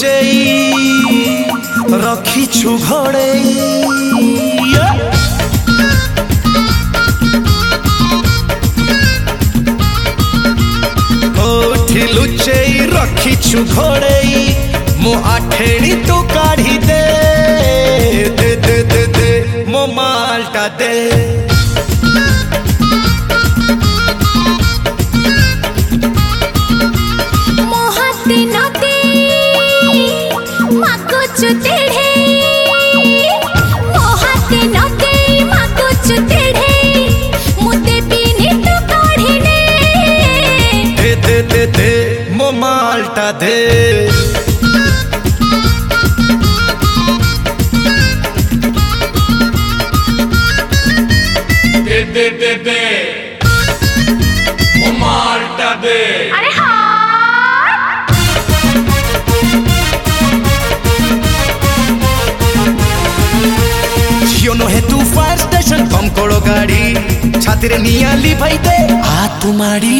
लुचेई रखिछु घड़ेई कोठी लुचेई रखिछु घड़ेई मो आठेड़ी तू काढ़ी दे दे दे दे दे मो मालटा दे मो मालटा दे दे दे दे दे मो मालटा दे। अरे हाँ झियो नो है तू फायर स्टेशन कम करो गाड़ी छाती रे नियाली भाई दे आ तुम्हारी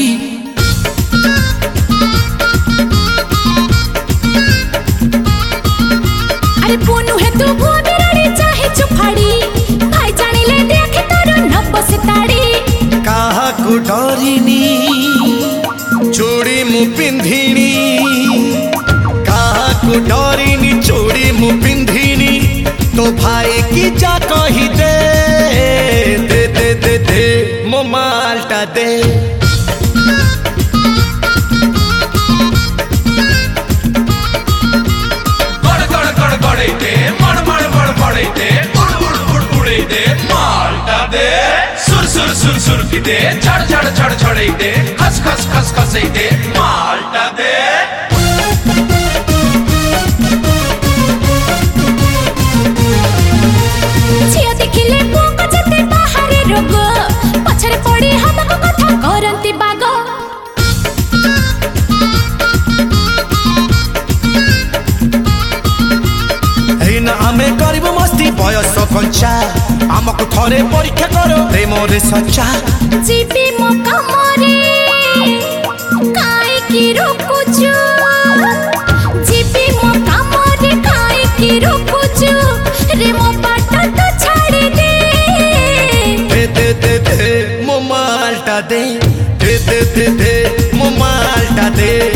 अरे पोनू है तू वो मेराड़ी चाहे चुफाड़ी भाई जाने ले देखे तोरो नब्बो सिताड़ी काहा को डरिनी चूड़ी मु पिंधिनी काहा को डरिनी चूड़ी मु पिंधिनी तो भाई की जा कही दे दे दे दे दे मो मालटा दे सुर सुर सुर की दे छड़ छड़ छड़ छड़े दे खस खस खस खसे दे मालटा दे। झियो देखिले पोको जते बाहरे रोग पछरे पड़ी हमको कथा करंती बाग एना आमे करिब मस्ती बयस कंचा आमको थरे परीक्षा करो प्रेम रे सच्चा जीपी मो कमरे काई की रुकुचु जीपी मो कमरे काई की रुकुचु रे मो बाटा तो छाड़ी दे दे दे दे दे मो मालटा दे दे दे दे दे मो मालटा दे।